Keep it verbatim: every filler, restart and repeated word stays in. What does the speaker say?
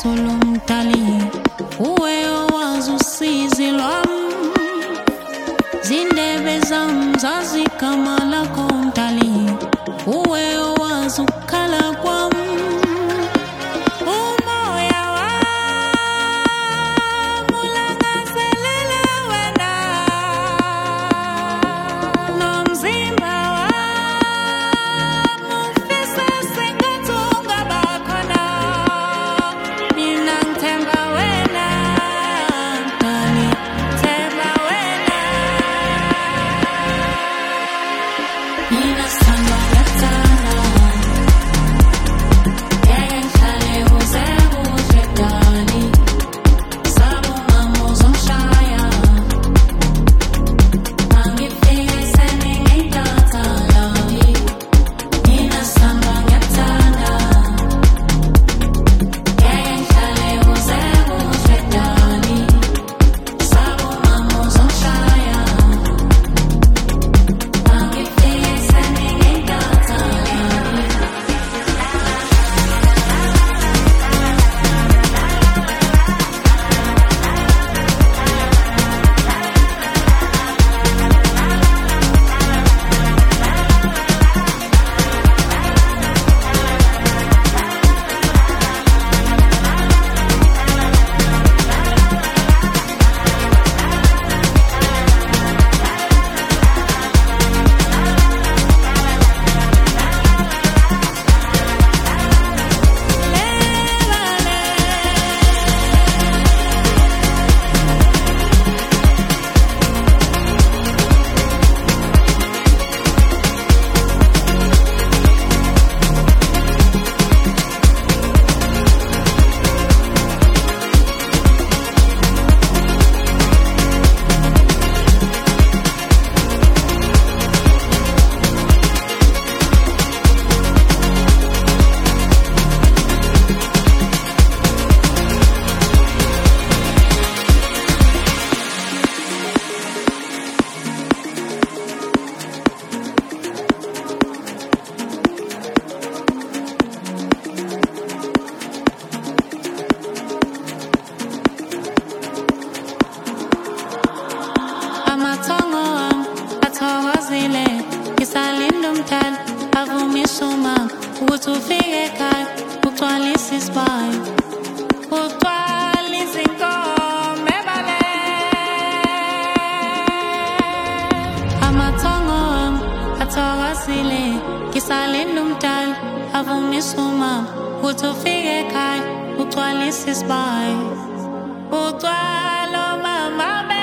kakhulu umdali, uwe owazi usizi lwami, zindebe zami zazi igama lakho umdali, uwe owazi ukukhala kwami. Umoya wami ulangazelela wena, nomzimba wami ufisa sengathi ungaba khona. Mina ngithemba wena, mdali, themba wena. Mina sithanda ngiyakuthanda, ngeke ngihlale uze kuhle mdali, saba umama uzongishaya, mangifike seningithatha lami. Mina sithanda ngiyakuthanda, ngeke ngihlale uze kuhle mdali, saba umama uzongishaya, mangifike seningithatha lami. Amathongo wami athokozile, ngisalinda umdali avumise umama ukuthi ufike ekhaya ugcwalise isibaya, ugcwalise inkomo ebale. Amathongo wami athokozile, ngisalinda umdali avumise umama ukuthi ufike ekhaya ugcwalise isibaya, ugcwala umama.